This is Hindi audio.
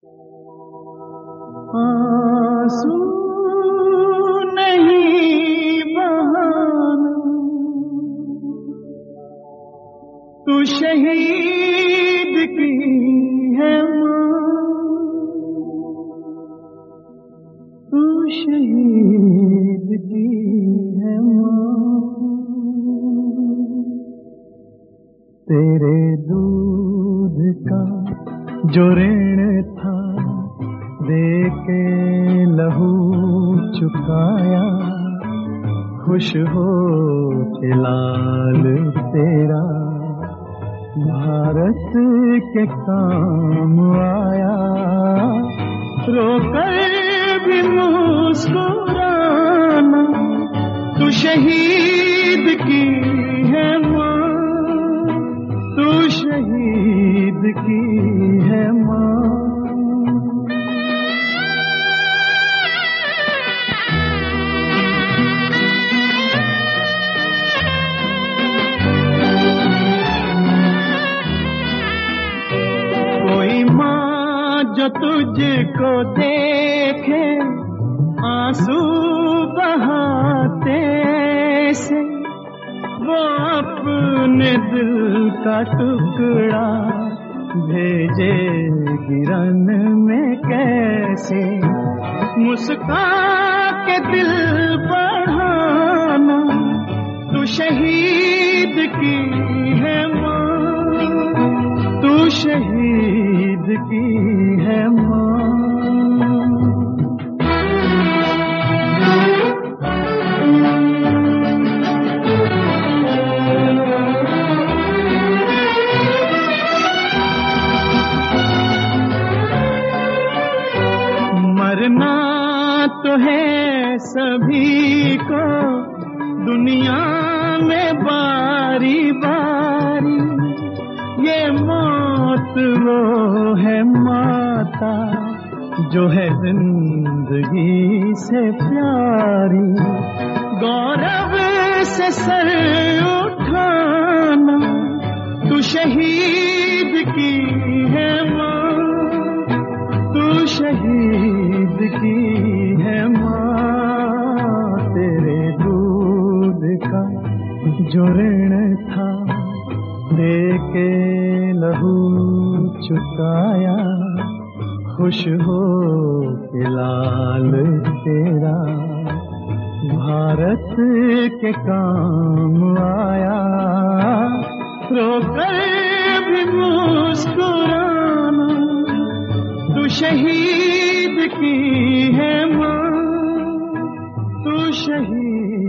आंसू नहीं बहाना, तू शहीद की है मां, तू शहीद की है मां। तेरे दूध का जो ऋण था दे के लहू चुकाया, खुश हो के लाल तेरा भारत के काम आया। रोकर भी मुस्कुराना, तू शहीद की है मां, तू शहीद की है मां। जो तुझको देखे आंसू बहाते से, वो अपने दिल का टुकड़ा भेजे गिरन में कैसे। मुस्का के दिल बढ़ाना, तू शहीद की है मां, तू शहीद की है मां। मरना तो है सभी को दुनिया में बारी बारी, ये मौत वो है माता जो है जिंदगी से प्यारी। गौरव से सर उठाना, तू शहीद की है मां, तू शहीद की है मां। तेरे दूध का जो ऋण था दे के लहू चुकाया, खुश हो के लाल तेरा भारत के काम आया। रोकर भी मुस्कुराना, तू शहीद की है मां, तू शहीद